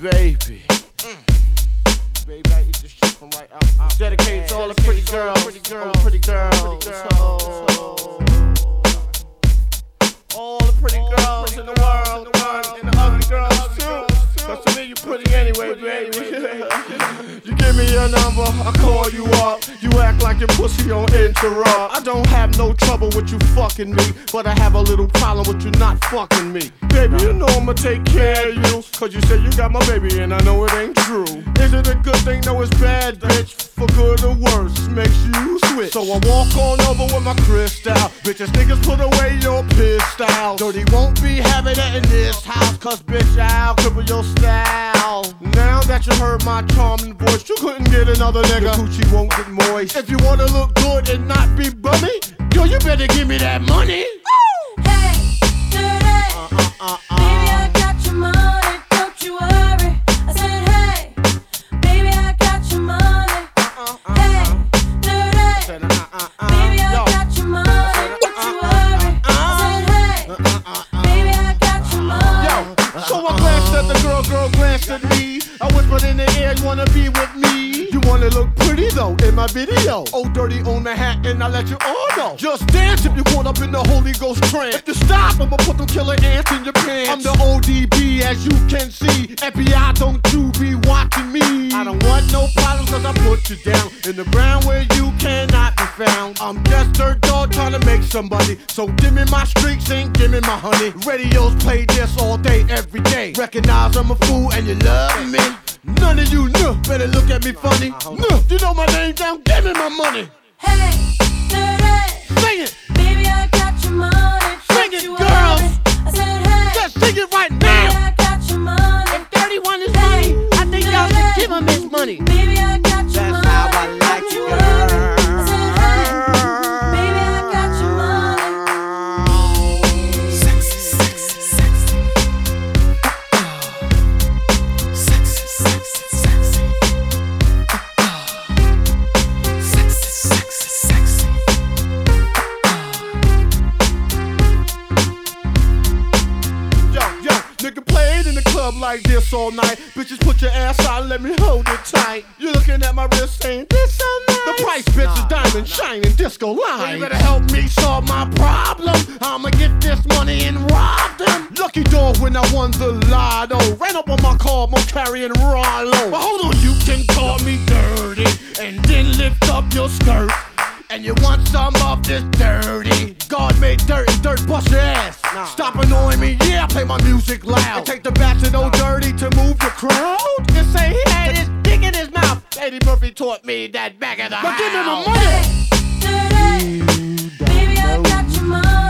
baby. Baby, I eat this shit from right out. Dedicated to all the pretty girls, pretty girls. All the pretty girls in the world, and the ugly girls too. Cause to me you pretty anyway, baby. You give me your number, I call you up. You act like your pussy on interrupt. I don't have no trouble with you fucking me, but I have a little problem with you not fucking me. Baby, you know I'ma take care of you, cause you say you got my baby and I know it ain't true. Is it a good thing? No, it's bad, bitch. For good or worse, makes you switch. So I walk on over with my crystal. Bitches, niggas, put away your pistol. Dirty won't be having it in this house, cause bitch, I'll cripple your style. Now that you heard my charming voice, you couldn't get another nigga. Your coochie won't get moist. If you wanna look good and not be bummy, yo, you better give me that money. Hey, dirty. Baby, I got your money, don't you worry. I said, hey, baby, I got your money. Hey, dirty. Baby, I got your money, don't you worry. I said, hey, baby, I got your money. Yo, so I glanced at the girl glanced at me. I whispered in the air, you wanna be with me? You wanna look pretty though in my video. Oh, dirty on the hat and I let you all know. Just dance if you caught up in the Holy Ghost trance. If you stop, I'ma put them killer ants in your pants. I'm the ODB as you can see. FBI, don't you be watching me. I don't want no problems cause I put you down in the ground where you cannot be found. I'm just dirt dog trying to make somebody. So give me my streaks and give me my honey. Radios play this all day, every day. Recognize I'm a fool and you love me. None of you better look at me funny. You know my name down, give me my money. Hey, dirty. Sing it. Baby, I got your money. Sing it, girls. I said, hey. Just sing it right Baby, now. I got your money. If 31 is money, I think y'all should give him his money. Baby, I got your That's money. how I like Don't it, you girl. worry. I said, hey. Baby, I got your money. Sexy, sexy, sexy. Sexy, sexy, sexy. Sexy, sexy, sexy. Yo, nigga played in the club like this all night. Bitches, put your ass out and let me hold it tight. You looking at my wrist saying, this so nice. The price, bitch, is diamond shining disco line. Well, you better help me solve my problem. I'ma get this money and rob them. Lucky dog when I won the lotto. Ran up on my car, I'm carrying Rollo. But hold on, you can call me dirty and then lift up your skirt. And you want some of this dirty? God made dirt and dirt bust your ass. Stop annoying me, yeah, I play my music loud. And take the bastard old dirty to move the crowd. And say he had his dick in his mouth. Eddie Murphy taught me that back of the house. But give me my money. Hey, dirty. Baby, I got your money.